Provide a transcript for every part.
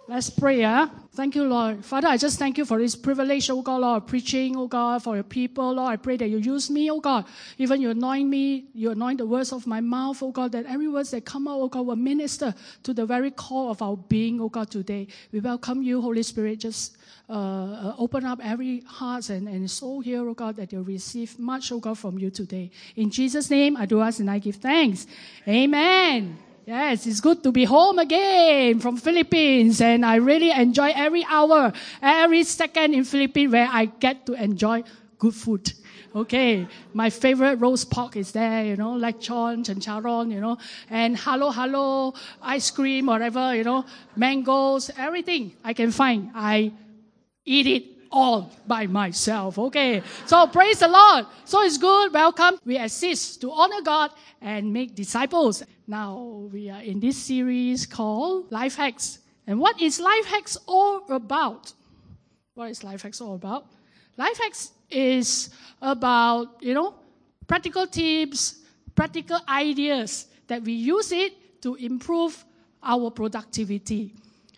Let's pray, Thank you, Lord. Father, I just thank you for this privilege, oh God, Lord, preaching, oh God, for your people. Lord, I pray that you use me, oh God. Even you anoint me, you anoint the words of my mouth, oh God, that every words that come out, oh God, will minister to the very core of our being, oh God, today. We welcome you, Holy Spirit. Just open up every heart and soul here, oh God, that you'll receive much, oh God, from you today. In Jesus' name, I do ask and I give thanks. Amen. Yes, it's good to be home again from Philippines, and I really enjoy every hour, every second in Philippines where I get to enjoy good food. Okay, my favorite roast pork is there, lechon, chancharon, and halo, ice cream, whatever, mangoes, everything I can find. I eat it all by myself. Okay, so praise the Lord. So it's good. Welcome. We assist to honor God and make disciples. Now we are in this series called Life Hacks. And what is Life Hacks all about? What is Life Hacks all about? Life Hacks is about, practical tips, practical ideas that we use it to improve our productivity.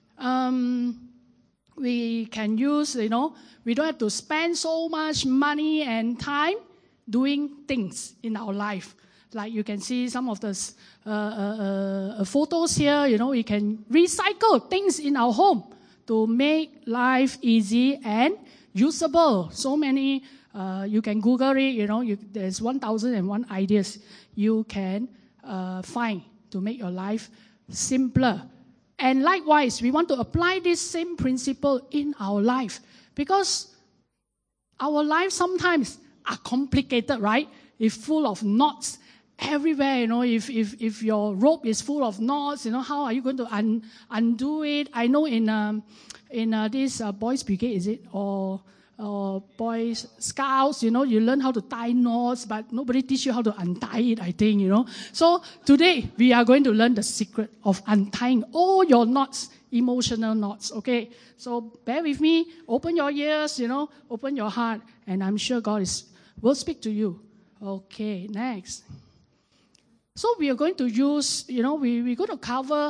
We can use, we don't have to spend so much money and time doing things in our life. Like you can see some of the photos here, we can recycle things in our home to make life easy and usable. So many, you can Google it, there's 1,001 ideas you can find to make your life simpler. And likewise, we want to apply this same principle in our life because our life sometimes are complicated, right? It's full of knots everywhere, if your rope is full of knots, how are you going to undo it? I know in this Boys Brigade, is it? Or Boys Scouts, you learn how to tie knots, but nobody teach you how to untie it, I think, So today, we are going to learn the secret of untying all your knots, emotional knots, okay? So bear with me, open your ears, open your heart, and I'm sure God will speak to you. Okay, next. So we are going to use, we're going to cover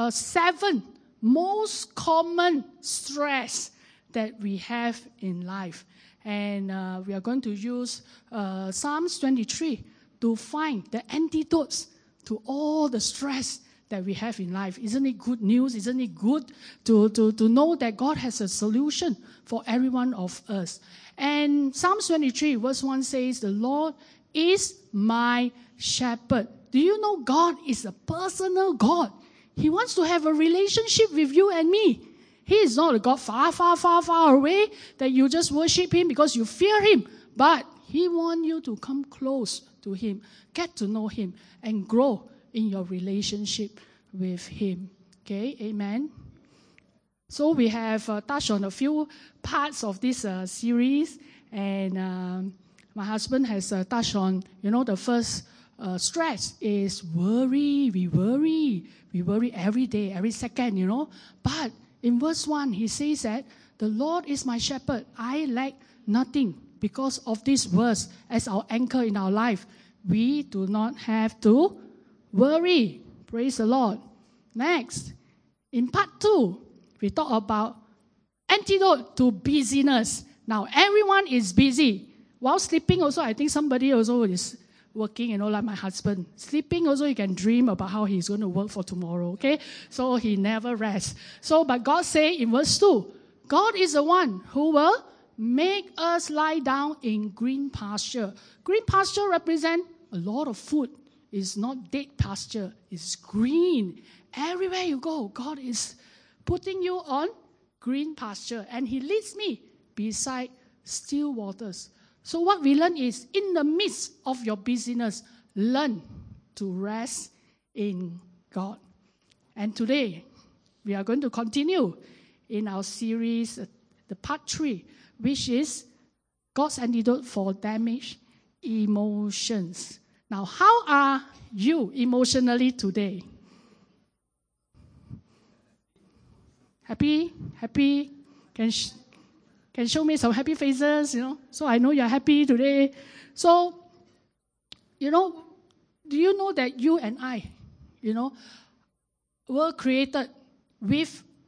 7 most common stress that we have in life. And we are going to use Psalms 23 to find the antidotes to all the stress that we have in life. Isn't it good news? Isn't it good to know that God has a solution for every one of us? And Psalms 23 verse 1 says, "The Lord is my shepherd." Do you know God is a personal God? He wants to have a relationship with you and me. He is not a God far away that you just worship Him because you fear Him. But He wants you to come close to Him, get to know Him, and grow in your relationship with Him. Okay, amen. So we have touched on a few parts of this series, and my husband has touched on, the first stress is worry. We worry every day, every second, But in verse 1, he says that the Lord is my shepherd. I lack nothing. Because of this verse as our anchor in our life, we do not have to worry. Praise the Lord. Next, in part 2, we talk about antidote to busyness. Now, everyone is busy. While sleeping also, I think somebody also is working, like my husband. Sleeping also, he can dream about how he's going to work for tomorrow, okay? So he never rests. So, but God say in verse 2, God is the one who will make us lie down in green pasture. Green pasture represent a lot of food. It's not dead pasture. It's green. Everywhere you go, God is putting you on green pasture. And He leads me beside still waters. So what we learn is, in the midst of your busyness, learn to rest in God. And today, we are going to continue in our series, the part 3, which is God's antidote for damaged emotions. Now, how are you emotionally today? Happy? Can show me some happy faces, so I know you're happy today. So, do you know that you and I, were created with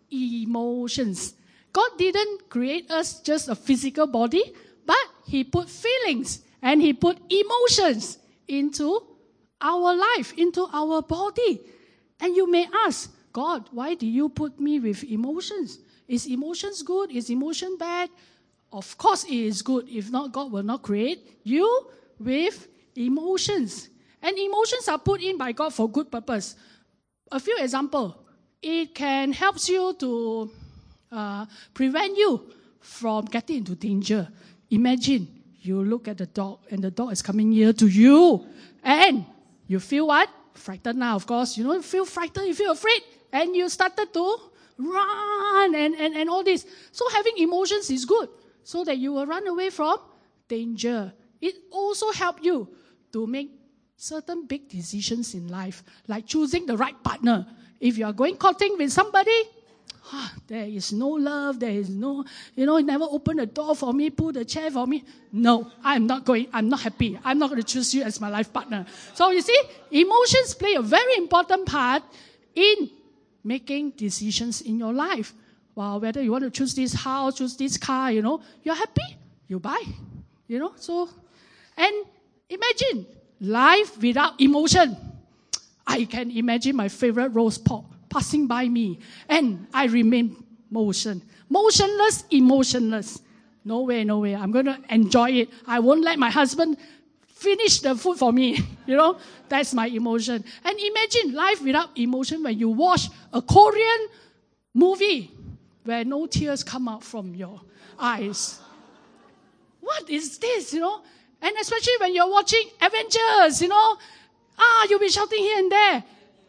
emotions. God didn't create us just a physical body, but He put feelings and He put emotions into our life, into our body. And you may ask, God, why do you put me with emotions? Is emotions good? Is emotion bad? Of course it is good. If not, God will not create you with emotions. And emotions are put in by God for good purpose. A few examples. It can help you to prevent you from getting into danger. Imagine you look at the dog and the dog is coming near to you and you feel what? Frightened now, of course. You feel frightened, you feel afraid, and you started to run and all this. So having emotions is good so that you will run away from danger. It also helps you to make certain big decisions in life, like choosing the right partner. If you are going courting with somebody, there is no love, there is no, you never open the door for me, pull the chair for me. No, I'm not going, I'm not happy. I'm not going to choose you as my life partner. So you see, emotions play a very important part in making decisions in your life. Well, whether you want to choose this house, choose this car, you're happy, you buy. So, and imagine life without emotion. I can imagine my favorite roast pork passing by me, and I remain motionless, emotionless. No way. I'm going to enjoy it. I won't let my husband finish the food for me. That's my emotion. And imagine life without emotion when you watch a Korean movie where no tears come out from your eyes. What is this, And especially when you're watching Avengers, you'll be shouting here and there.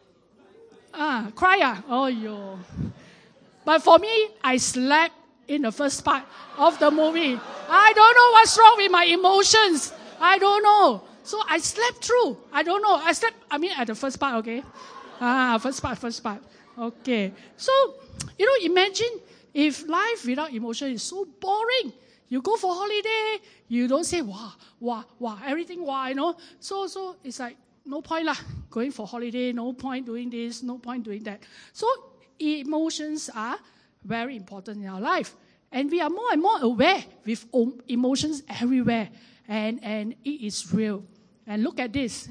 Cry. Oh, yo. But for me, I slept in the first part of the movie. I don't know what's wrong with my emotions. I don't know. So I slept through. I don't know. At the first part, okay? First part. Okay. So, imagine if life without emotion is so boring. You go for holiday, you don't say, wow, everything, So it's like, no point lah, going for holiday, no point doing this, no point doing that. So emotions are very important in our life. And we are more and more aware with emotions everywhere. And it is real. And look at this.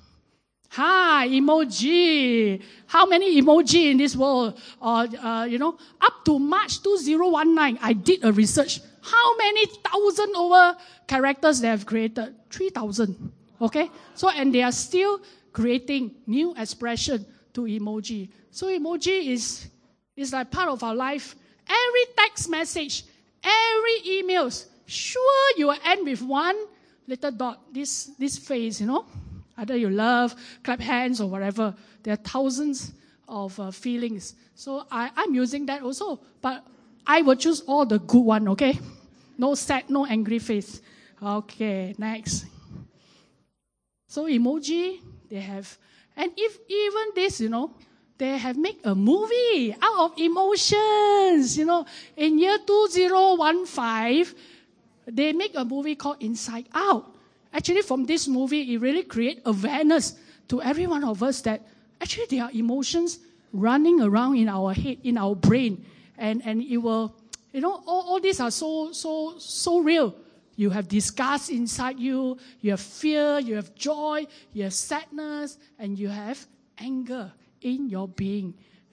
Emoji. How many emoji in this world? Up to March 2019, I did a research. How many thousand over characters they have created? 3,000. Okay? So, and they are still creating new expression to emoji. So emoji is like part of our life. Every text message, every emails, sure you will end with one little dot, this face, Either you love, clap hands or whatever. There are thousands of feelings. So I'm using that also. But I will choose all the good one, okay? No sad, no angry face. Okay, next. So emoji, they have, and if even this, they have made a movie out of emotions, In year 2015, they make a movie called Inside Out. Actually, from this movie, it really creates awareness to every one of us that actually there are emotions running around in our head, in our brain. And it will, all these are so real. You have disgust inside you, you have fear, you have joy, you have sadness, and you have anger in your being.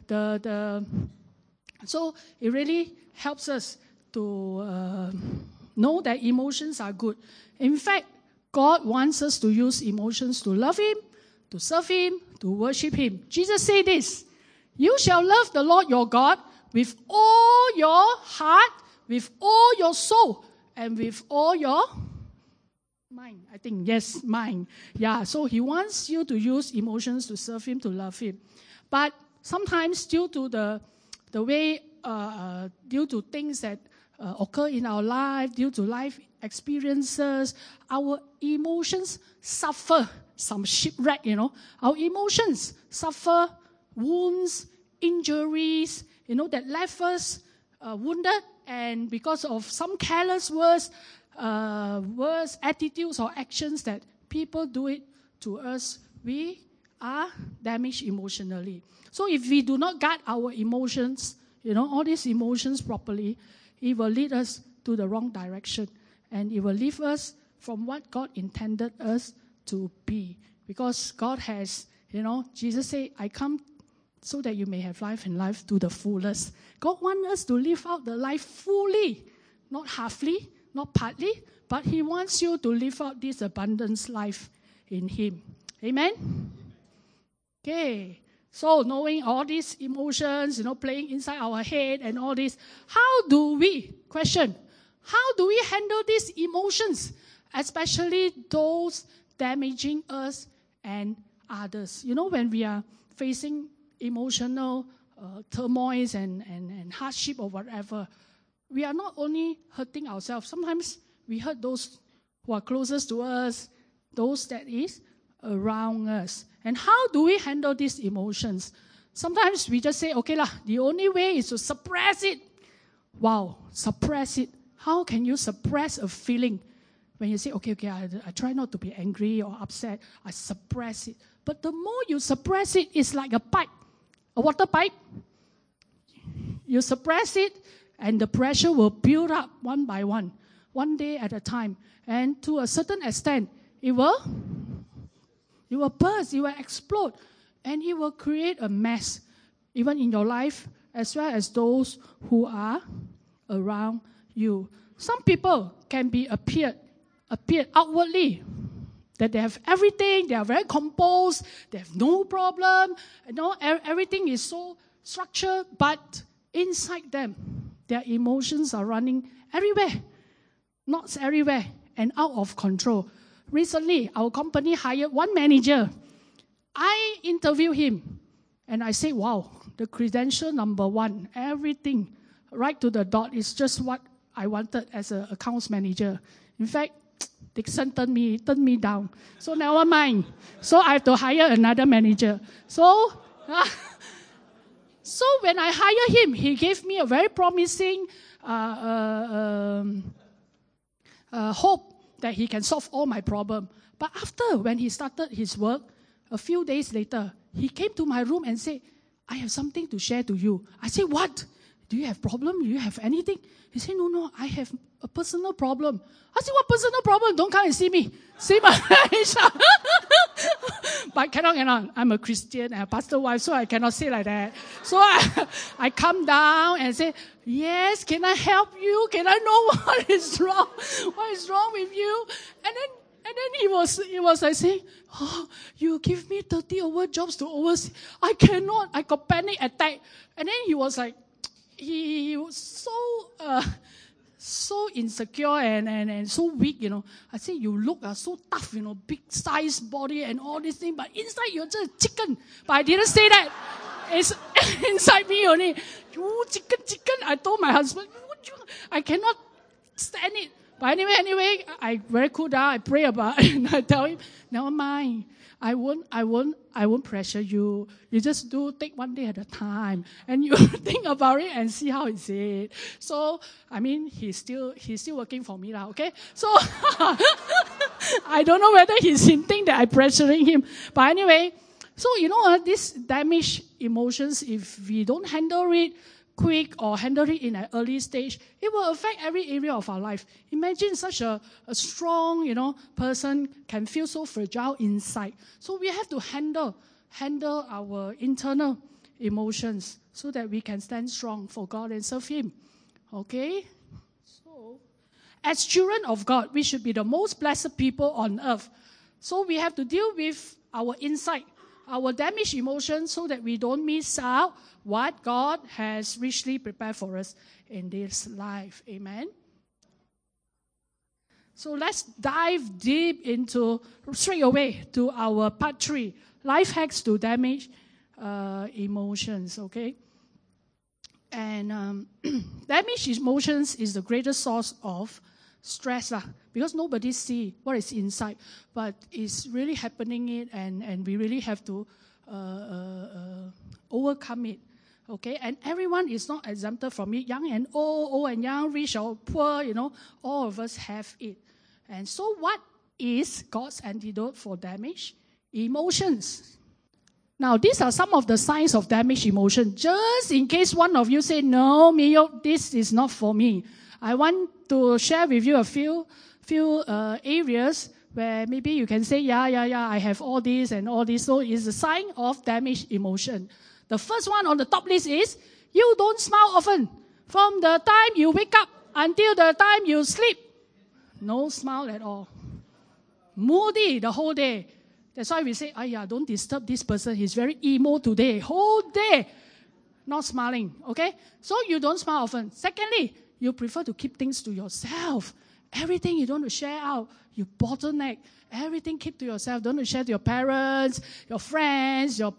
So it really helps us to know that emotions are good. In fact, God wants us to use emotions to love Him, to serve Him, to worship Him. Jesus said this, you shall love the Lord your God with all your heart, with all your soul, and with all your mind. I think, yes, mind. Yeah, so He wants you to use emotions to serve Him, to love Him. But sometimes due to the way, due to things that occur in our life, due to life experiences, our emotions suffer some shipwreck, Our emotions suffer wounds, injuries, that left us wounded, and because of some careless words, attitudes or actions that people do it to us, we are damaged emotionally. So if we do not guard our emotions, all these emotions properly, it will lead us to the wrong direction. And it will leave us from what God intended us to be. Because God has, Jesus said, I come so that you may have life and life to the fullest. God wants us to live out the life fully, not halfly, not partly, but He wants you to live out this abundance life in Him. Amen? Okay. So knowing all these emotions, playing inside our head and all this, how do we handle these emotions, especially those damaging us and others? When we are facing emotional turmoils and hardship or whatever, we are not only hurting ourselves. Sometimes we hurt those who are closest to us, those that is around us. And how do we handle these emotions? Sometimes we just say, okay lah, the only way is to suppress it. Wow, suppress it. How can you suppress a feeling? When you say, okay, I try not to be angry or upset, I suppress it. But the more you suppress it, it's like a pipe, a water pipe. You suppress it, and the pressure will build up one by one day at a time. And to a certain extent, it will burst, it will explode, and it will create a mess, even in your life, as well as those who are around you. Some people can be appeared outwardly that they have everything, they are very composed, they have no problem, everything is so structured, but inside them, their emotions are running everywhere, not everywhere, and out of control. Recently, our company hired one manager. I interviewed him, and I say, wow, the credential number one, everything, right to the dot, is just what I wanted as an accounts manager. In fact, Dixon turned me down. So never mind. So I have to hire another manager. So when I hired him, he gave me a very promising hope that he can solve all my problem. But when he started his work, a few days later, he came to my room and said, I have something to share to you. I said, what? Do you have problem? Do you have anything? He said, no, I have a personal problem. I said, what personal problem? Don't come and see me. See my face. But cannot. I'm a Christian and a pastor wife, so I cannot say like that. So I come down and say, yes, can I help you? Can I know what is wrong? What is wrong with you? And then he was like saying, oh, you give me 30 over jobs to oversee. I cannot. I got panic attack. And then he was like, he was so insecure and so weak, I say, you look so tough, big size body and all these things, but inside you're just chicken. But I didn't say that. It's inside me only. You chicken. I told my husband, I cannot stand it. But anyway, I very cool down. I pray about it, and I tell him, never mind. I won't pressure you. You just take one day at a time, and you think about it and see how is it. So, he's still working for me now, okay? So, I don't know whether he's hinting that I'm pressuring him. But anyway, so, these damaged emotions, if we don't handle it quick or handle it in an early stage, it will affect every area of our life. Imagine such a strong, person can feel so fragile inside. So we have to handle our internal emotions so that we can stand strong for God and serve Him. Okay? So, as children of God, we should be the most blessed people on earth. So we have to deal with our inside, our damaged emotions, so that we don't miss out what God has richly prepared for us in this life. Amen. So let's dive deep straight away to our part 3, life hacks to damage emotions. Okay. And damaged emotions is the greatest source of stress, because nobody see what is inside, but it's really happening and we really have to overcome it. Okay, and everyone is not exempted from it, young and old and young, rich or poor, all of us have it. And so what is God's antidote for damage? Emotions. Now, these are some of the signs of damaged emotion. Just in case one of you say, no, Miyok, this is not for me. I want to share with you a few areas where maybe you can say, yeah, I have all this and all this. So it's a sign of damaged emotion. The first one on the top list is, you don't smile often. From the time you wake up until the time you sleep, no smile at all. Moody the whole day. That's why we say, don't disturb this person. He's very emo today. Whole day not smiling. Okay? So you don't smile often. Secondly, you prefer to keep things to yourself. Everything you don't want to share out. You bottleneck. Everything keep to yourself. Don't want to share to your parents, your friends, your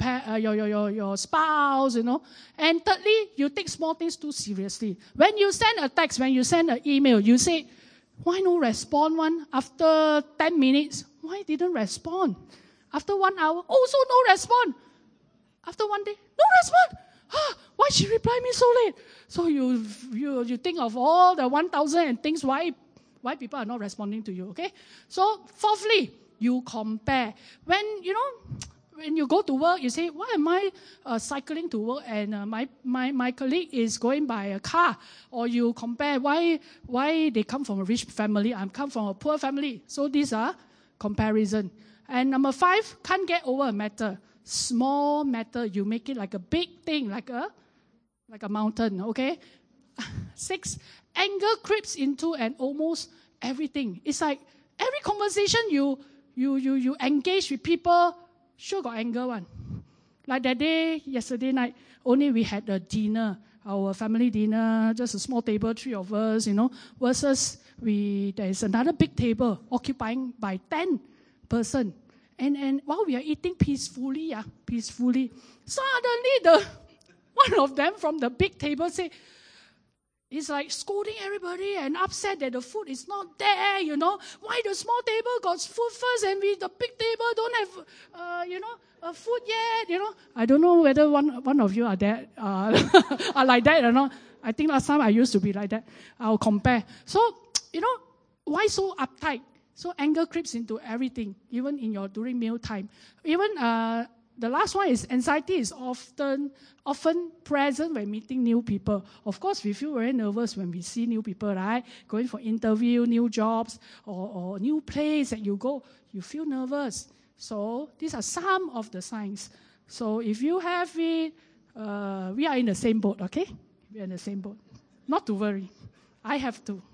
spouse, And thirdly, you take small things too seriously. When you send a text, when you send an email, you say, why no respond one? After 10 minutes, why didn't respond? After 1 hour, also no respond. After 1 day, no respond. Why she reply me so late? So you think of all the 1,000 and things why people are not responding to you, okay? So fourthly, you compare. When you go to work, you say, why am I cycling to work and my colleague is going by a car? Or you compare why they come from a rich family, I come from a poor family. So these are comparison. And number 5, can't get over a matter. Small matter, you make it like a big thing, like a mountain, okay? 6, anger creeps into and almost everything. It's like every conversation you engage with people, sure got anger one. Like that day, yesterday night, only we had a dinner, our family dinner, just a small table, 3 of us, versus there is another big table occupying by 10 person. And while we are eating peacefully, suddenly one of them from the big table say, it's like scolding everybody and upset that the food is not there, Why the small table got food first and the big table don't have, food yet, I don't know whether one of you are there, are like that or not. I think last time I used to be like that. I'll compare. So, why so uptight? So anger creeps into everything, even during meal time. Even the last one is anxiety is often present when meeting new people. Of course, we feel very nervous when we see new people, right? Going for interview, new jobs, or new place that you go, you feel nervous. So these are some of the signs. So if you have it, we are in the same boat, okay? We are in the same boat. Not to worry. I have to.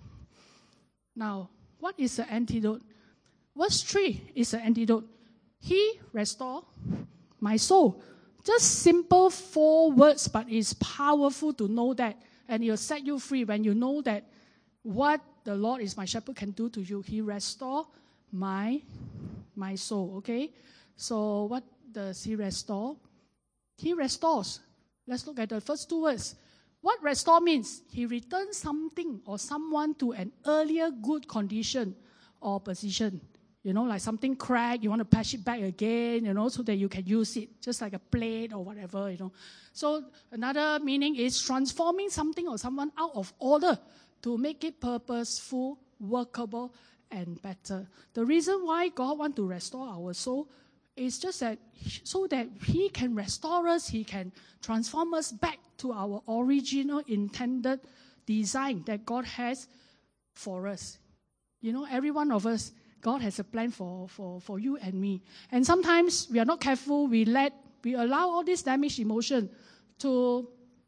Now, what is the antidote? Verse 3 is the antidote. He restore my soul. Just simple 4 words, but it's powerful to know that. And it will set you free when you know that what the Lord is my shepherd can do to you. He restore my soul, okay? So what does he restore? He restores. Let's look at the first 2 words. What restore means? He returns something or someone to an earlier good condition or position. Like something cracked, you want to patch it back again, so that you can use it, just like a plate or whatever, So another meaning is transforming something or someone out of order to make it purposeful, workable, and better. The reason why God wants to restore our soul is just that so that He can restore us, He can transform us back to our original intended design that God has for us. Every one of us, God has a plan for you and me. And sometimes we are not careful, we allow all this damaged emotion to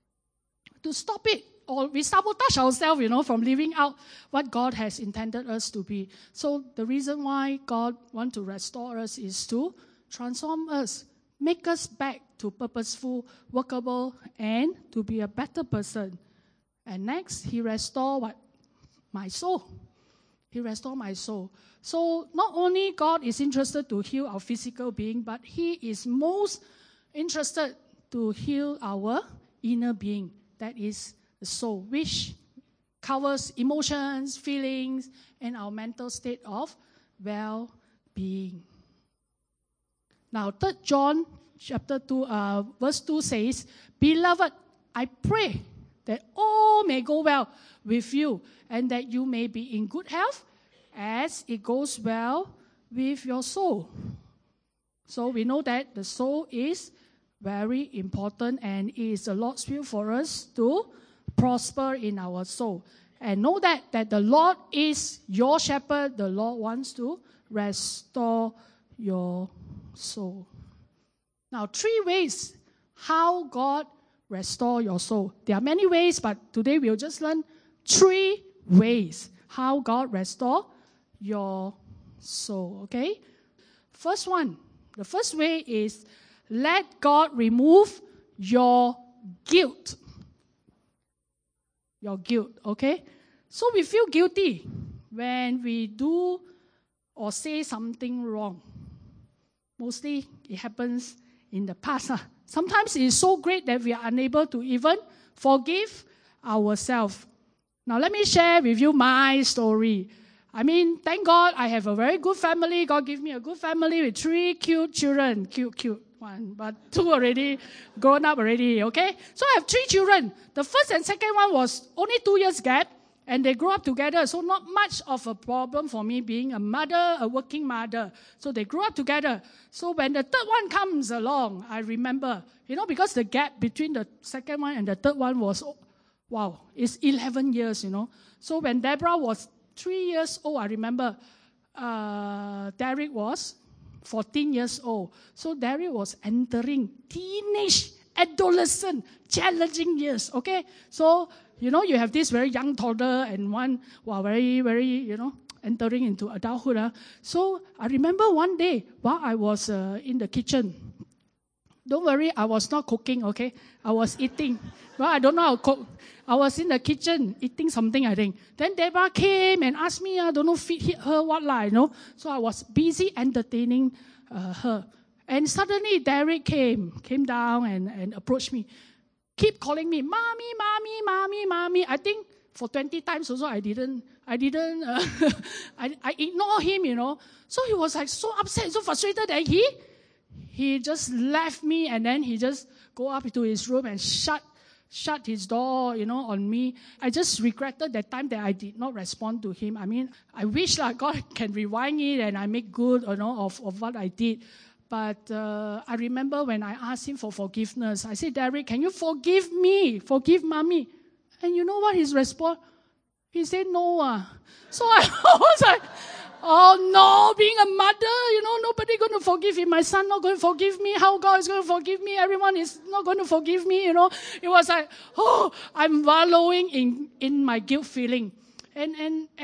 stop it. Or we sabotage ourselves, from living out what God has intended us to be. So the reason why God wants to restore us is to transform us, make us back to purposeful, workable, and to be a better person. And next, He restore what? My soul. He restore my soul. So not only God is interested to heal our physical being, but He is most interested to heal our inner being. That is the soul, which covers emotions, feelings, and our mental state of well-being. Now, 3 John chapter 2, verse 2 says, Beloved, I pray that all may go well with you, and that you may be in good health, as it goes well with your soul. So we know that the soul is very important, and it is the Lord's will for us to prosper in our soul. And know that the Lord is your shepherd. The Lord wants to restore your soul. Now, 3 ways how God restore your soul. There are many ways, but today we'll just learn 3 ways how God restore your soul. Okay? First one, the first way is let God remove your guilt. Your guilt, okay? So we feel guilty when we do or say something wrong. Mostly it happens in the past. Sometimes it is so great that we are unable to even forgive ourselves. Now let me share with you my story. I mean, thank God I have a very good family. God gave me a good family with 3 cute children. Cute one, but 2 already grown up already, okay? So I have 3 children. The first and second one was only 2 years gap, and they grew up together. So not much of a problem for me being a mother, a working mother. So they grew up together. So when the third one comes along, I remember, because the gap between the second one and the third one was, it's 11 years, So when Deborah was 3 years old, I remember Derek was 14 years old. So Derek was entering teenage, adolescent, challenging years, okay? So, you have this very young toddler and one, very, very, entering into adulthood. So I remember one day while I was in the kitchen. Don't worry, I was not cooking, okay? I was eating. Well, I don't know how to cook. I was in the kitchen eating something, I think. Then Deborah came and asked me, I don't know, feed her what So I was busy entertaining her. And suddenly Derek came down and approached me. Keep calling me, mommy, mommy, mommy, mommy. I think for 20 times also I didn't, I ignored him, So he was like so upset, so frustrated that he just left me, and then he just go up to his room and shut his door, on me. I just regretted that time that I did not respond to him. I mean, I wish God can rewind it and I make good, of what I did. But I remember when I asked him for forgiveness, I said, Derek, can you forgive me? Forgive mommy. And you know what his response? He said, no. So I was like, oh no, being a mother, nobody going to forgive him. My son not going to forgive me. How God is going to forgive me? Everyone is not going to forgive me, It was like, I'm wallowing in my guilt feeling. And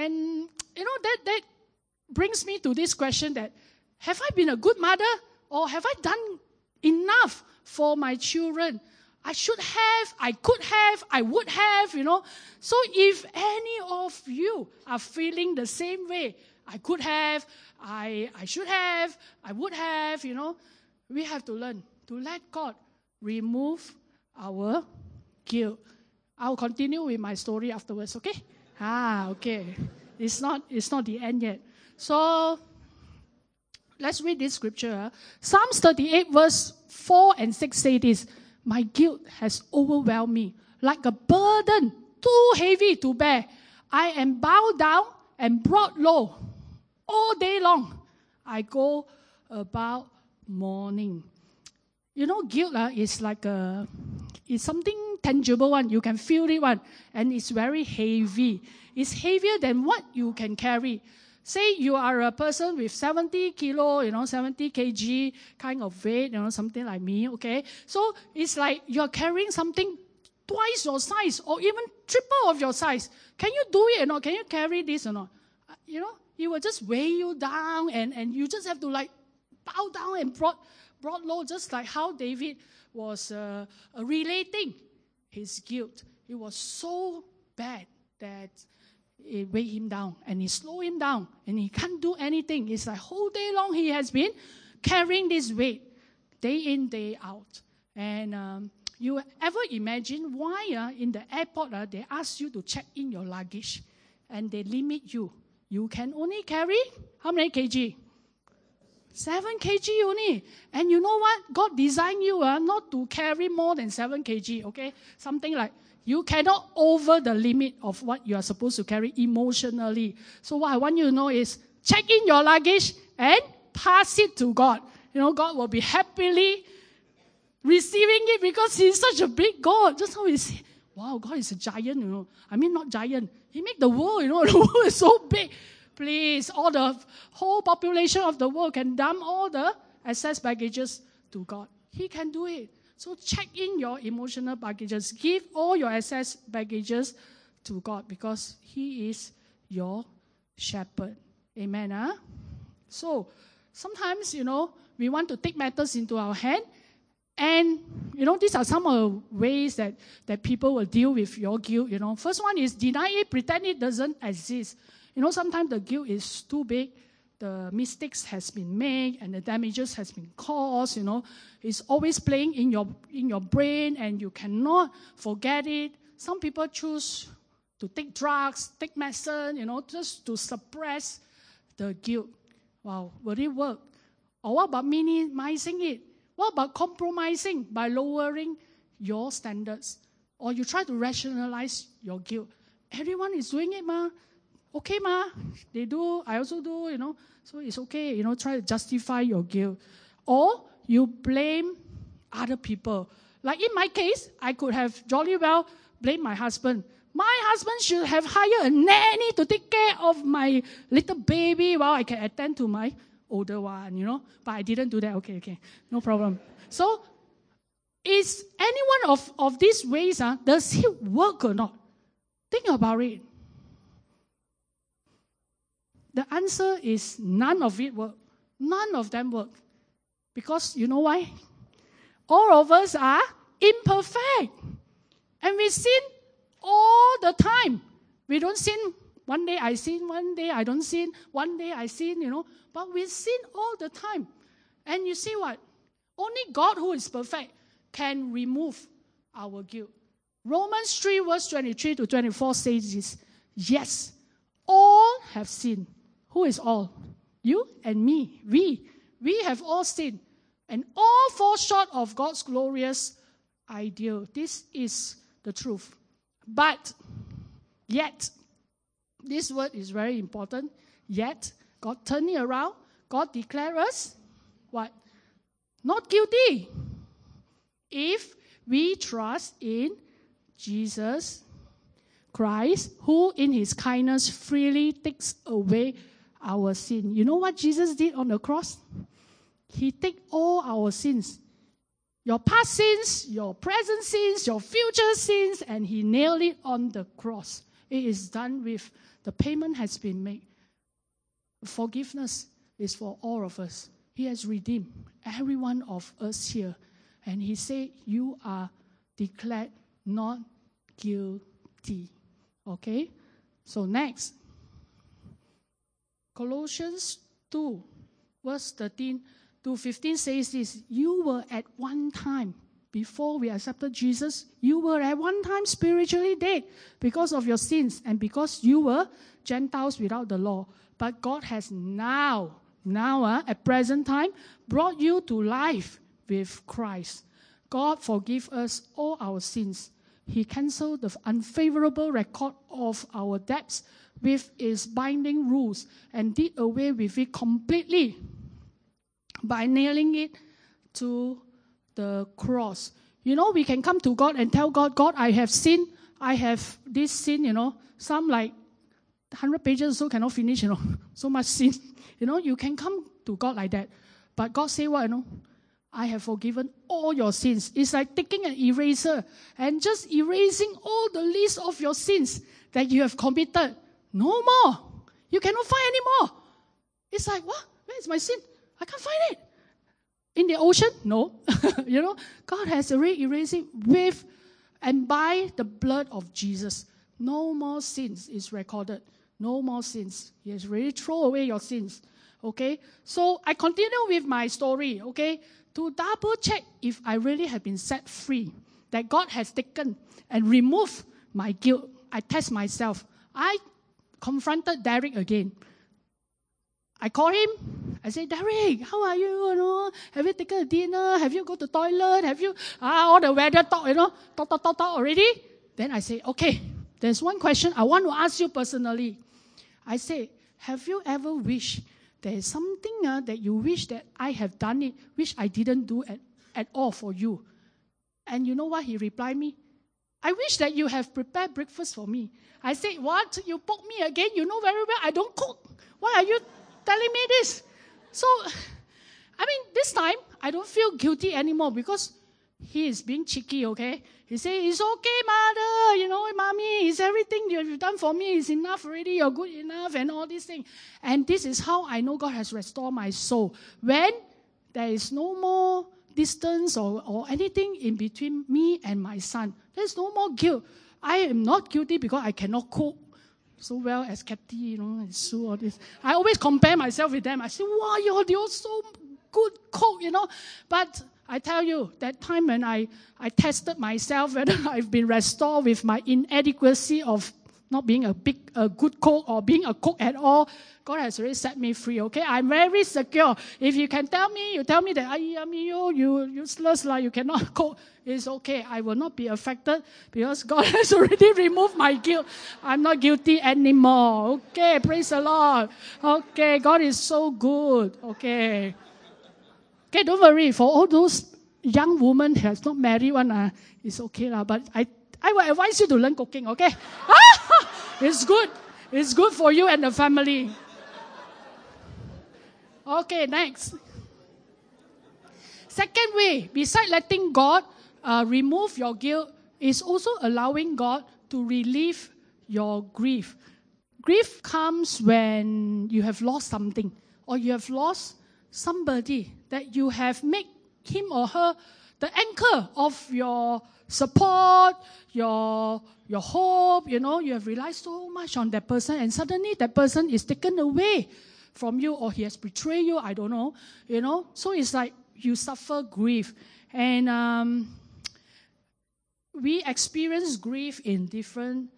that brings me to this question that, have I been a good mother? Or have I done enough for my children? I should have, I could have, I would have, So if any of you are feeling the same way, I could have, I should have, I would have, we have to learn to let God remove our guilt. I'll continue with my story afterwards, okay? Okay. It's not the end yet. So, let's read this scripture. Psalms 38 verse 4 and 6 say this, my guilt has overwhelmed me like a burden too heavy to bear. I am bowed down and brought low. All day long, I go about mourning. Guilt is like it's something tangible one. You can feel it one. And it's very heavy. It's heavier than what you can carry. Say you are a person with 70 kilo, 70 kg kind of weight, something like me, okay? So it's like you're carrying something twice your size or even triple of your size. Can you do it or not? Can you carry this or not? It will just weigh you down and you just have to bow down and brought low, just like how David was relating his guilt. It was so bad that it weighed him down and it slowed him down and he can't do anything. It's like whole day long he has been carrying this weight day in, day out. And you ever imagine why in the airport they ask you to check in your luggage and they limit you? You can only carry how many kg? 7 kg only. And you know what? God designed you not to carry more than 7 kg, okay? Something like you cannot over the limit of what you are supposed to carry emotionally. So what I want you to know is check in your luggage and pass it to God. God will be happily receiving it because He's such a big God. Just how we say, wow, God is a giant, I mean, not giant. He made the world, the world is so big. Please, all the whole population of the world can dump all the excess baggages to God. He can do it. So check in your emotional baggages. Give all your excess baggages to God because He is your shepherd. Amen. Huh? So sometimes, we want to take matters into our hand. And, these are some of the ways that people will deal with your guilt. First one is deny it, pretend it doesn't exist. Sometimes the guilt is too big. The mistakes has been made and the damages has been caused. It's always playing in your brain and you cannot forget it. Some people choose to take drugs, take medicine, just to suppress the guilt. Wow, will it work? Or what about minimizing it? What about compromising by lowering your standards? Or you try to rationalize your guilt. Everyone is doing it, ma. Okay, ma. They do, I also do, So it's okay, try to justify your guilt. Or you blame other people. Like in my case, I could have jolly well blamed my husband. My husband should have hired a nanny to take care of my little baby while I can attend to my older one, But I didn't do that. Okay. No problem. So, is any one of these ways, does it work or not? Think about it. The answer is none of it work. None of them work. Because you know why? All of us are imperfect. And we sin all the time. We don't sin. One day I sin, one day I don't sin, one day I sin, But we sin all the time. And you see what? Only God who is perfect can remove our guilt. Romans 3 verse 23 to 24 says this. Yes, all have sinned. Who is all? You and me. We have all sinned. And all fall short of God's glorious ideal. This is the truth. But, yet, this word is very important. Yet, God turned it around. God declared us, what? Not guilty. If we trust in Jesus Christ, who in His kindness freely takes away our sin. You know what Jesus did on the cross? He took all our sins. Your past sins, your present sins, your future sins, and He nailed it on the cross. It is done with. The payment has been made. Forgiveness is for all of us. He has redeemed every one of us here. And He said, you are declared not guilty. Okay? So next. Colossians 2, verse 13 to 15 says this. You were at one time, before we accepted Jesus, you were at one time spiritually dead because of your sins and because you were Gentiles without the law. But God has now at present time, brought you to life with Christ. God forgive us all our sins. He canceled the unfavorable record of our debts with its binding rules and did away with it completely by nailing it to the cross. We can come to God and tell God, God, I have sinned. I have this sin, some like 100 pages or so cannot finish, so much sin. You can come to God like that. But God say what, I have forgiven all your sins. It's like taking an eraser and just erasing all the list of your sins that you have committed. No more. You cannot find any more. It's like, what? Where is my sin? I can't find it. In the ocean? No. God has already erased it with and by the blood of Jesus. No more sins is recorded. No more sins. He has already thrown away your sins. Okay? So I continue with my story, okay? To double check if I really have been set free, that God has taken and removed my guilt. I test myself. I confronted Derek again. I call him. I say, Derek, how are you? Have you taken a dinner? Have you go to the toilet? Have you all the weather talk? Talk already. Then I say, okay. There's one question I want to ask you personally. I say, have you ever wished there is something that you wish that I have done it, which I didn't do at all for you. And you know what he replied me? I wish that you have prepared breakfast for me. I said, what? You poke me again? You know very well I don't cook. Why are you telling me this? So, this time, I don't feel guilty anymore because he is being cheeky, okay? He said, it's okay, mother, mommy, it's everything you've done for me is enough already, you're good enough, and all these things. And this is how I know God has restored my soul. When there is no more distance or anything in between me and my son, there's no more guilt. I am not guilty because I cannot cook so well as Kathy, and Sue, all this. I always compare myself with them. I say, wow, you're so good cook, But I tell you, that time when I tested myself whether I've been restored with my inadequacy of not being a good cook or being a cook at all, God has already set me free, okay? I'm very secure. If you can tell me, you tell me that, you useless, you cannot cook, it's okay. I will not be affected because God has already removed my guilt. I'm not guilty anymore, okay? Praise the Lord. Okay, God is so good, okay? Okay, don't worry. For all those young women who has not married one, it's okay lah. But I will advise you to learn cooking, okay? It's good. It's good for you and the family. Okay, next. Second way, besides letting God remove your guilt, is also allowing God to relieve your grief. Grief comes when you have lost something or you have lost somebody that you have made him or her the anchor of your support, your hope, you have relied so much on that person and suddenly that person is taken away from you or he has betrayed you, I don't know, So it's like you suffer grief. And we experience grief in different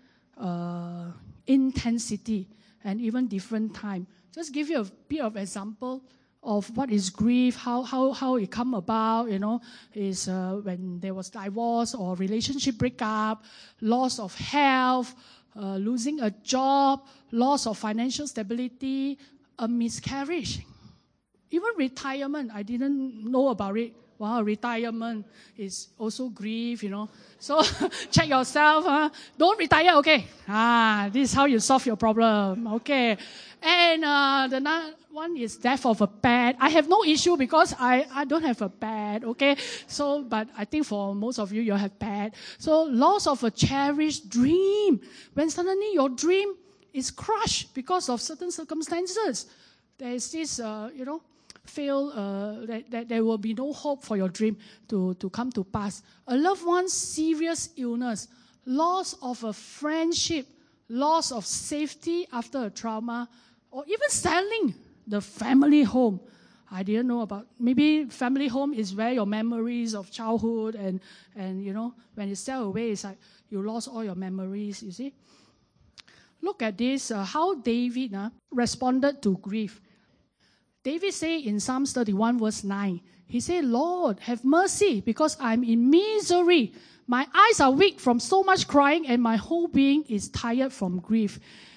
intensity and even different time. Just give you a bit of example of what is grief, how it come about, is when there was divorce or relationship breakup, loss of health, losing a job, loss of financial stability, a miscarriage. Even retirement, I didn't know about it. Wow, retirement is also grief, So check yourself. Don't retire, okay? This is how you solve your problem, okay? And the one is death of a pet. I have no issue because I don't have a pet, okay? So, but I think for most of you, you have pet. So loss of a cherished dream. When suddenly your dream is crushed because of certain circumstances. There is this, feel that there will be no hope for your dream to come to pass. A loved one's serious illness, loss of a friendship, loss of safety after a trauma, or even selling the family home. I didn't know about, maybe family home is where your memories of childhood and when you sell away, it's like you lost all your memories, you see. Look at this, how David responded to grief. David said in Psalms 31 verse 9, he said, Lord, have mercy because I'm in misery. My eyes are weak from so much crying and my whole being is tired from grief.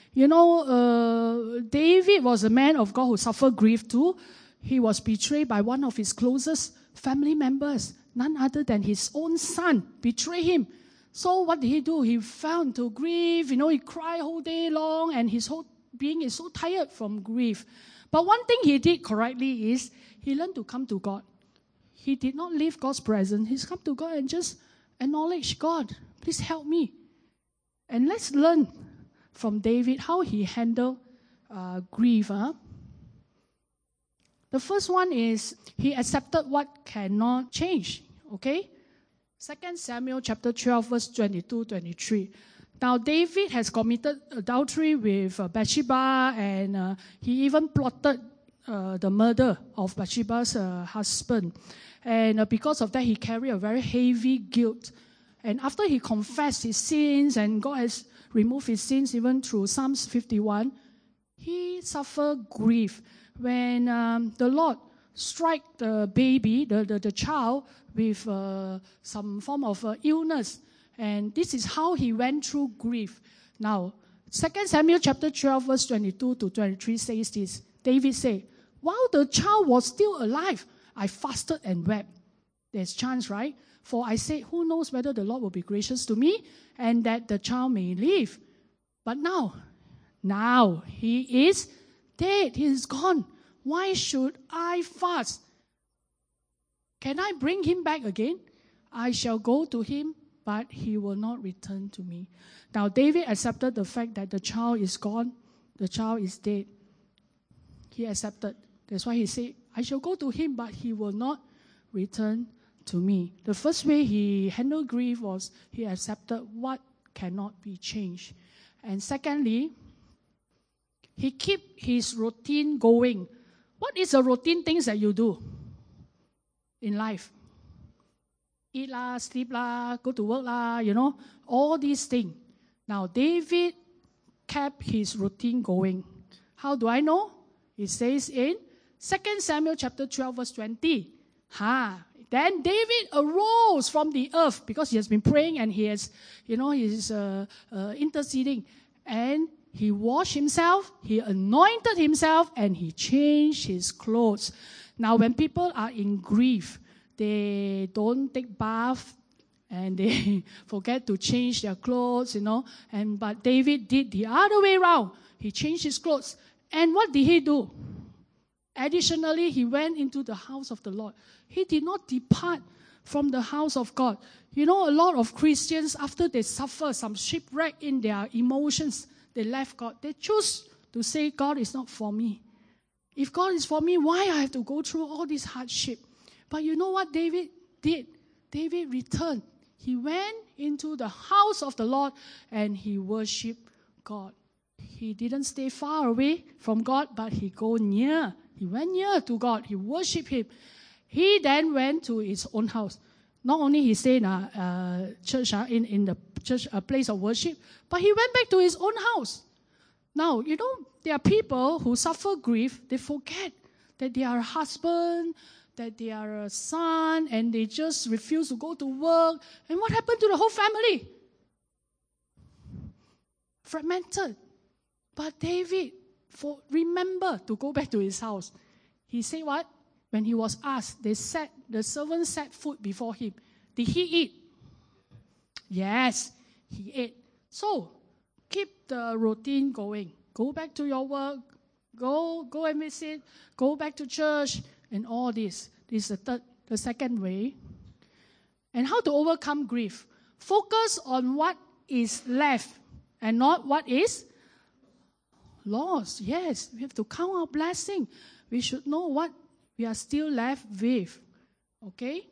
David was a man of God who suffered grief too. He was betrayed by one of his closest family members, none other than his own son, betrayed him. So what did he do? He fell into grief. He cried all day long and his whole being is so tired from grief. But one thing he did correctly is he learned to come to God. He did not leave God's presence. He's come to God and just acknowledge, God, please help me. And let's learn from David how he handled grief. The first one is he accepted what cannot change. Okay? 2 Samuel chapter 12 verse 22-23. Now David has committed adultery with Bathsheba and he even plotted the murder of Bathsheba's husband. And because of that, he carried a very heavy guilt. And after he confessed his sins and God has removed his sins even through Psalms 51, he suffered grief when the Lord struck the baby, the child, with some form of illness. And this is how he went through grief. Now, 2 Samuel chapter 12 verse 22-23 says this. David said, while the child was still alive, I fasted and wept. There's chance, right? For I said, who knows whether the Lord will be gracious to me and that the child may live. But now he is dead. He is gone. Why should I fast? Can I bring him back again? I shall go to him, but he will not return to me. Now David accepted the fact that the child is gone. The child is dead. He accepted. That's why he said, I shall go to him, but he will not return to me. The first way he handled grief was he accepted what cannot be changed. And secondly, he kept his routine going. What is the routine things that you do in life? Eat lah, sleep lah, go to work lah, all these things. Now, David kept his routine going. How do I know? It says in 2 Samuel chapter 12, verse 20. Then David arose from the earth because he has been praying and he is interceding. And he washed himself, he anointed himself, and he changed his clothes. Now, when people are in grief, they don't take bath and they forget to change their clothes, But David did the other way around. He changed his clothes. And what did he do? Additionally, he went into the house of the Lord. He did not depart from the house of God. A lot of Christians, after they suffer some shipwreck in their emotions, they left God. They choose to say, God is not for me. If God is for me, why I have to go through all this hardship? But you know what David did? David returned. He went into the house of the Lord and he worshiped God. He didn't stay far away from God, but he go near. He went near to God. He worshipped him. He then went to his own house. Not only he stayed in a church, in the church, a place of worship, but he went back to his own house. Now, there are people who suffer grief. They forget that they are a husband, that they are a son, and they just refuse to go to work. And what happened to the whole family? Fragmented. But David, remember to go back to his house. He said what? When he was asked, the servant set food before him. Did he eat? Yes, he ate. So, keep the routine going. Go back to your work. Go and visit. Go back to church. And all this. This is the second way. And how to overcome grief. Focus on what is left and not what is lost. Yes, we have to count our blessing. We should know what we are still left with. Okay?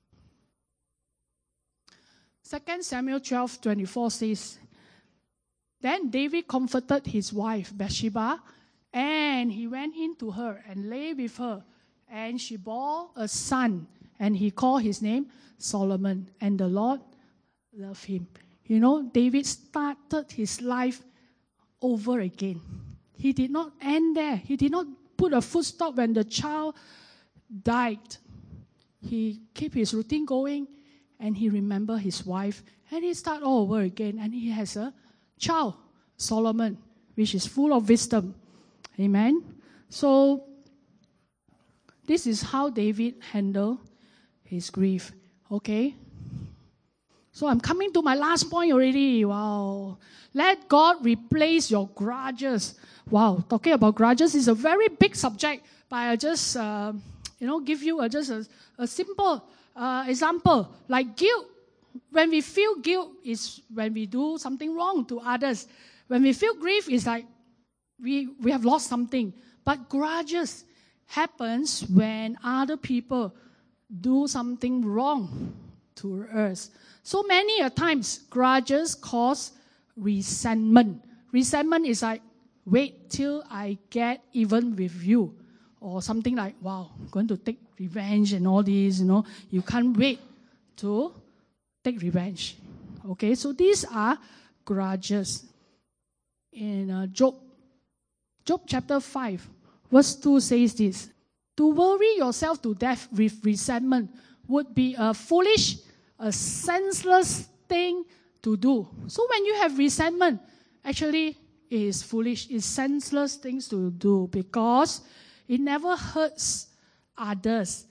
2 Samuel 12:24 says, Then David comforted his wife Bathsheba, and he went in to her and lay with her. And she bore a son, and he called his name Solomon. And the Lord loved him. David started his life over again. He did not end there. He did not put a full stop when the child died. He kept his routine going, and he remembered his wife, and he started all over again. And he has a child, Solomon, which is full of wisdom. Amen. So, this is how David handled his grief. Okay? So I'm coming to my last point already. Wow. Let God replace your grudges. Wow. Talking about grudges is a very big subject. But I just, give you just a simple example. Like guilt. When we feel guilt is when we do something wrong to others. When we feel grief, it's like we have lost something. But grudges happens when other people do something wrong to us. So many a times, grudges cause resentment. Resentment is like, wait till I get even with you. Or something like, wow, I'm going to take revenge and all this, You can't wait to take revenge. Okay, so these are grudges. In Job chapter 5, verse 2 says this, To worry yourself to death with resentment would be a foolish, a senseless thing to do. So when you have resentment, actually it is foolish, it's senseless things to do because it never hurts others.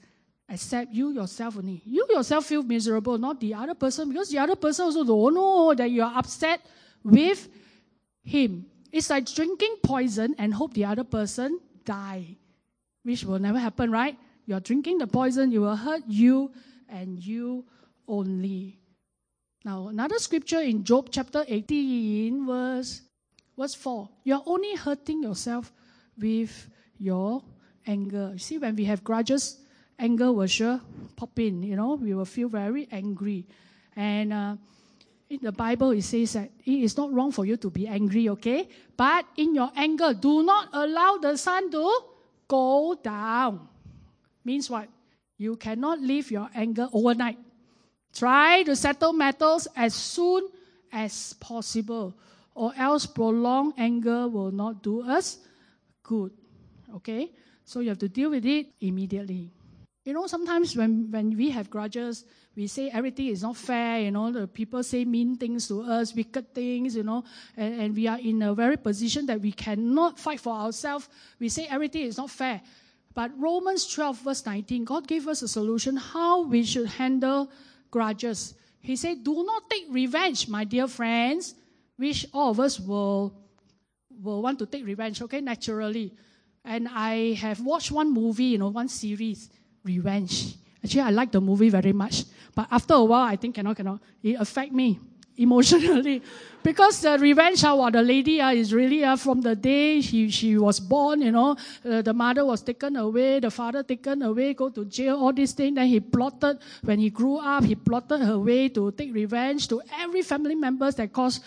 Except you yourself only. You yourself feel miserable, not the other person, because the other person also don't know that you are upset with him. It's like drinking poison and hope the other person die, which will never happen, right? You're drinking the poison, it will hurt you and you only. Now, another scripture in Job chapter 18, verse 4. You're only hurting yourself with your anger. You see, when we have grudges, anger will sure pop in, we will feel very angry. And in the Bible, it says that it is not wrong for you to be angry, okay? But in your anger, do not allow the sun to go down. Means what? You cannot leave your anger overnight. Try to settle matters as soon as possible, or else prolonged anger will not do us good. Okay? So you have to deal with it immediately. Sometimes when we have grudges, we say everything is not fair, the people say mean things to us, wicked things, and we are in a very position that we cannot fight for ourselves. We say everything is not fair. But Romans 12 verse 19, God gave us a solution how we should handle grudges. He said, do not take revenge, my dear friends, which all of us will want to take revenge, okay, naturally. And I have watched one movie, one series, Revenge. Actually, I like the movie very much. But after a while, I think cannot. It affect me emotionally. Because the revenge, the lady is really, from the day she was born, the mother was taken away, the father taken away, go to jail, all these things. Then he plotted, when he grew up, he plotted her way to take revenge to every family members that caused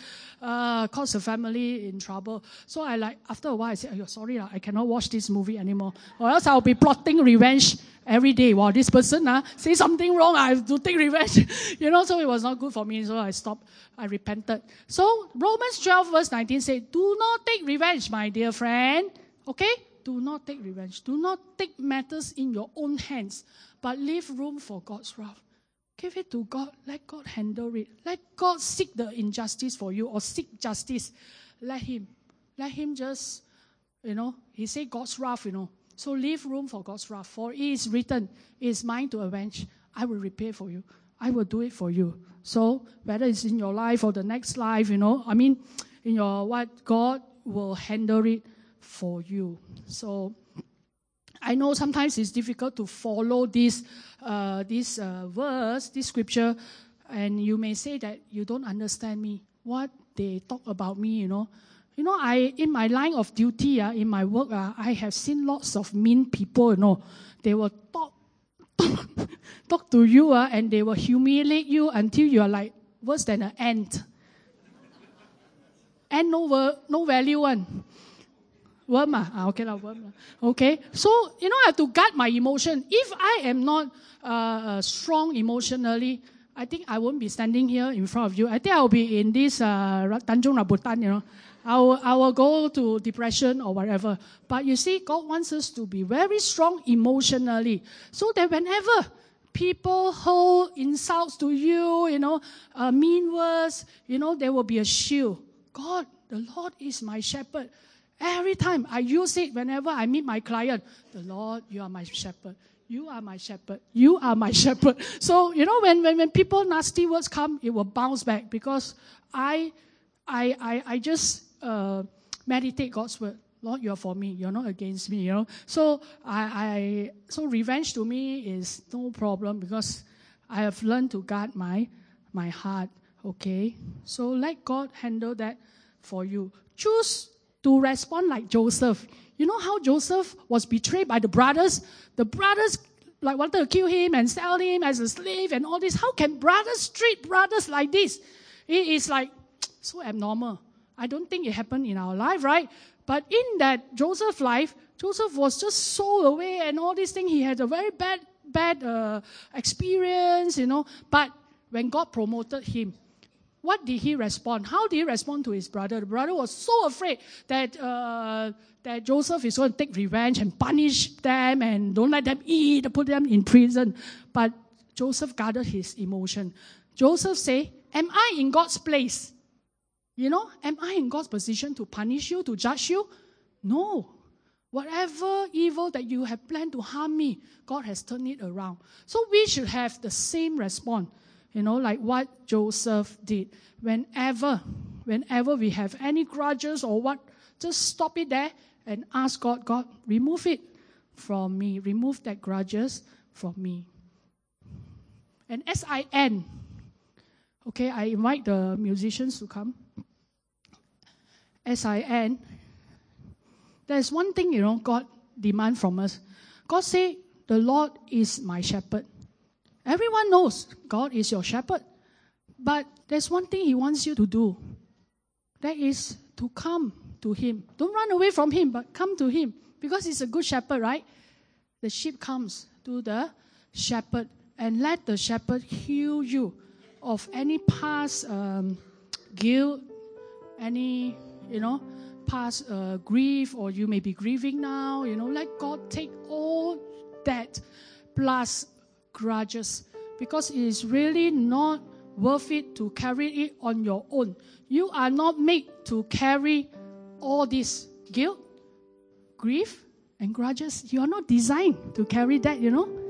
the family in trouble. So after a while, I said, sorry, I cannot watch this movie anymore. Or else I'll be plotting revenge every day. Wow, this person say something wrong, I have to take revenge. So it was not good for me. So I stopped. I repented. So Romans 12 verse 19 says, do not take revenge, my dear friend. Okay? Do not take revenge. Do not take matters in your own hands, but leave room for God's wrath. Give it to God. Let God handle it. Let God seek the injustice for you or seek justice. Let Him just, He said God's wrath, So leave room for God's wrath. For it is written, it is mine to avenge. I will repay for you. I will do it for you. So whether it's in your life or the next life, in your what, God will handle it for you. So I know sometimes it's difficult to follow this verse, this scripture, and you may say that you don't understand me. What they talk about me, I in my line of duty, in my work, I have seen lots of mean people. They will talk to you, and they will humiliate you until you are like worse than an ant. And no value one. Worm, okay, worm. Okay, so I have to guard my emotion. If I am not strong emotionally, I think I won't be standing here in front of you. I think I will be in this Tanjung Rambutan. I will go to depression or whatever. But you see, God wants us to be very strong emotionally, so that whenever people hold insults to you, mean words, there will be a shield. God, the Lord is my shepherd. Every time I use it whenever I meet my client, the Lord, you are my shepherd. You are my shepherd. You are my shepherd. So, when people nasty words come, it will bounce back because I just meditate God's word. Lord, you are for me. You're not against me, So so revenge to me is no problem because I have learned to guard my heart. Okay? So let God handle that for you. Choose to respond like Joseph. You know how Joseph was betrayed by the brothers? The brothers wanted to kill him and sell him as a slave and all this. How can brothers treat brothers like this? It is so abnormal. I don't think it happened in our life, right? But in that Joseph life, Joseph was just sold away and all these things. He had a very bad experience, But when God promoted him, what did he respond? How did he respond to his brother? The brother was so afraid that Joseph is going to take revenge and punish them and don't let them eat, put them in prison. But Joseph guarded his emotion. Joseph said, am I in God's place? Am I in God's position to punish you, to judge you? No. Whatever evil that you have planned to harm me, God has turned it around. So we should have the same response, like what Joseph did. Whenever we have any grudges or what, just stop it there and ask God, remove it from me. Remove that grudges from me. And as I end, okay, I invite the musicians to come. As I end, there's one thing, God demands from us. God said, the Lord is my shepherd. Everyone knows God is your shepherd. But there's one thing He wants you to do. That is to come to Him. Don't run away from Him, but come to Him. Because He's a good shepherd, right? The sheep comes to the shepherd and let the shepherd heal you of any past guilt, any, past grief, or you may be grieving now. Let God take all that plus grudges, because it is really not worth it to carry it on your own. You are not made to carry all this guilt, grief, and grudges. You are not designed to carry that,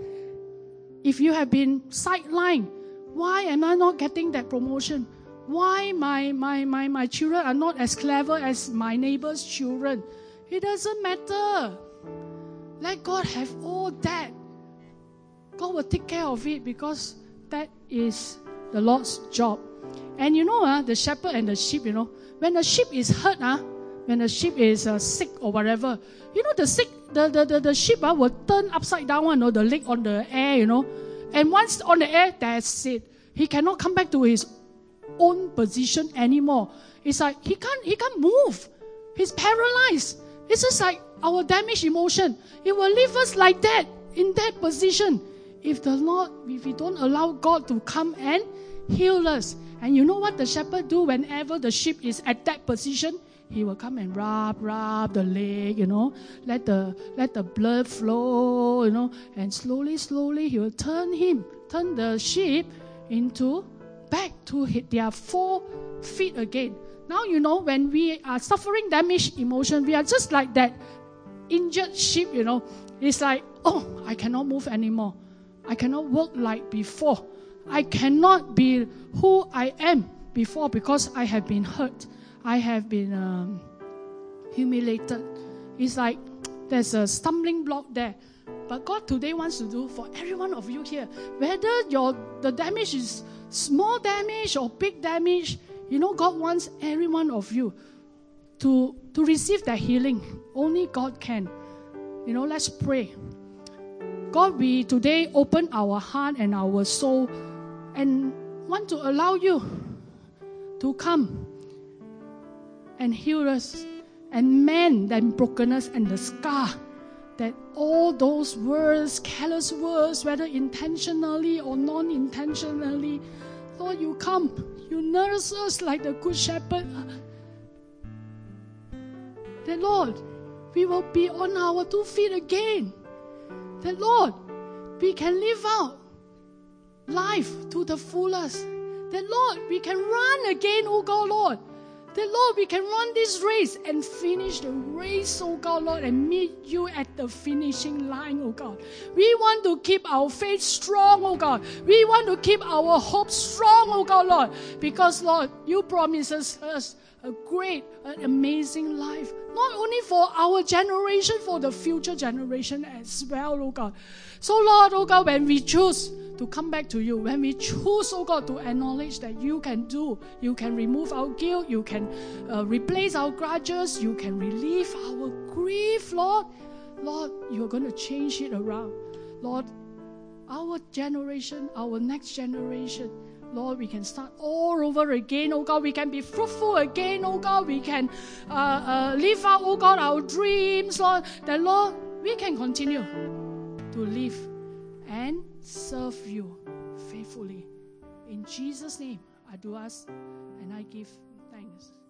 If you have been sidelined, why am I not getting that promotion? Why my children are not as clever as my neighbor's children? It doesn't matter. Let God have all that. God will take care of it, because that is the Lord's job. And the shepherd and the sheep, when the sheep is hurt, when the sheep is sick or whatever, the sheep will turn upside down, the leg on the air, And once on the air, that's it. He cannot come back to his own position anymore. It's like he can't move. He's paralyzed. It's just like our damaged emotion. It will leave us like that, in that position, if we don't allow God to come and heal us. And you know what the shepherd do whenever the sheep is at that position? He will come and rub the leg, let the blood flow, and slowly he will turn the sheep back to their 4 feet again. Now, when we are suffering damaged emotion, we are just like that injured sheep, It's like, I cannot move anymore. I cannot work like before. I cannot be who I am before, because I have been hurt. I have been humiliated. It's like there's a stumbling block there. But God today wants to do for every one of you here, whether the damage is small damage or big damage, God wants every one of you to receive that healing. Only God can. Let's pray. God, we today open our heart and our soul and want to allow you to come and heal us and mend that brokenness and the scar, that all those words, careless words, whether intentionally or non-intentionally, Lord, you come, you nurse us like the good shepherd. That, Lord, we will be on our 2 feet again. That, Lord, we can live out life to the fullest. That, Lord, we can run again, oh God, Lord. That, Lord, we can run this race and finish the race, oh God, Lord, and meet you at the finishing line, oh God. We want to keep our faith strong, oh God. We want to keep our hope strong, oh God, Lord. Because, Lord, you promise us a great, an amazing life. Not only for our generation, for the future generation as well, oh God. So, Lord, oh God, when we choose to come back to you, when we choose, oh God, to acknowledge that you can remove our guilt, you can replace our grudges, you can relieve our grief, Lord. Lord, you're going to change it around. Lord, our generation, our next generation, Lord, we can start all over again, oh God. We can be fruitful again, oh God. We can live out, oh God, our dreams, Lord. That, Lord, we can continue to live and serve you faithfully. In Jesus' name, I do ask and I give thanks.